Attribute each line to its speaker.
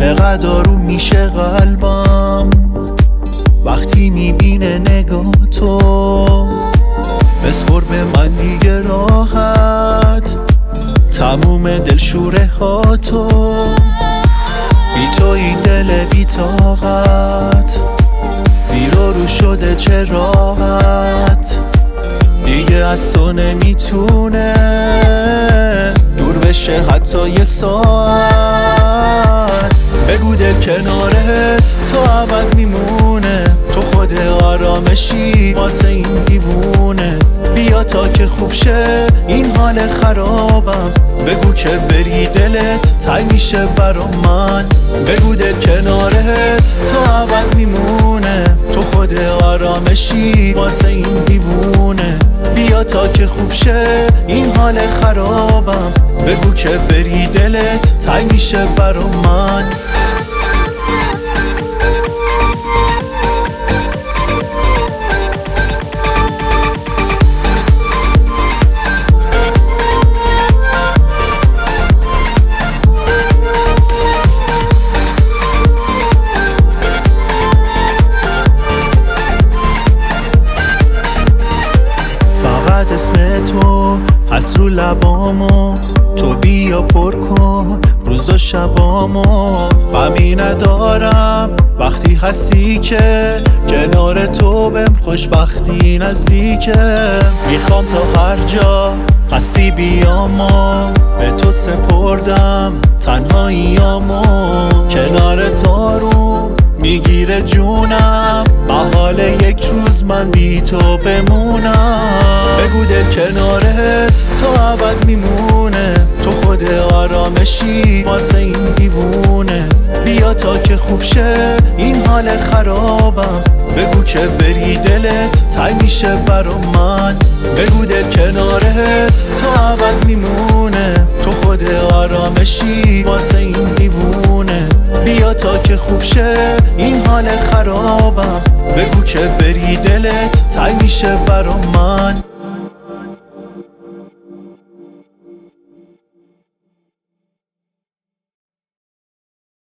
Speaker 1: چقدر آروم میشه قلبم وقتی میبینه نگاه تو. بسپر به من دیگه راحت تموم دلشوره ها تو. بی تو این دل بی طاقت زیر و رو شده چه راحت. دیگه از تو نمیتونه دور بشه حتی یه ساعت. بگو دل کنارت تو ابد میمونه، تو خود آرامشی واسه این دیوونه. بیا تا که خوب شه این حال خرابم، بگو که بری دلت تنگ میشه برا من. بگو دل کنارت تو ابد میمونه، تو خود آرامشی واسه این دیوونه. بیا تا که خوب شه این حال خرابم، بگو که بری دلت تنگ میشه برا من. اسم تو هست رو لبامو، تو بیا پر کن روز و شبامو. غمی ندارم وقتی هستی که کنار تو بهم خوشبختی نزدیکه. میخوام تا هر جا هستی بیامو، به تو سپردم تنهاییامو. کنار تو رو میگیره جونم، محال یک روز من بی تو بمونم. بگو دل کنارت تو ابد میمونه، تو خود آرامشی واسه این دیوونه. بیا تا که خوب شه این حال خرابم، بگو که بری دلت تنگ میشه برا من. بگو دل کنارت تو ابد میمونه، تو خود آرامشی واسه این دیوونه. بیا تا که خوب شه این حال خرابم، بگو که بری دلت تنگ میشه برا من.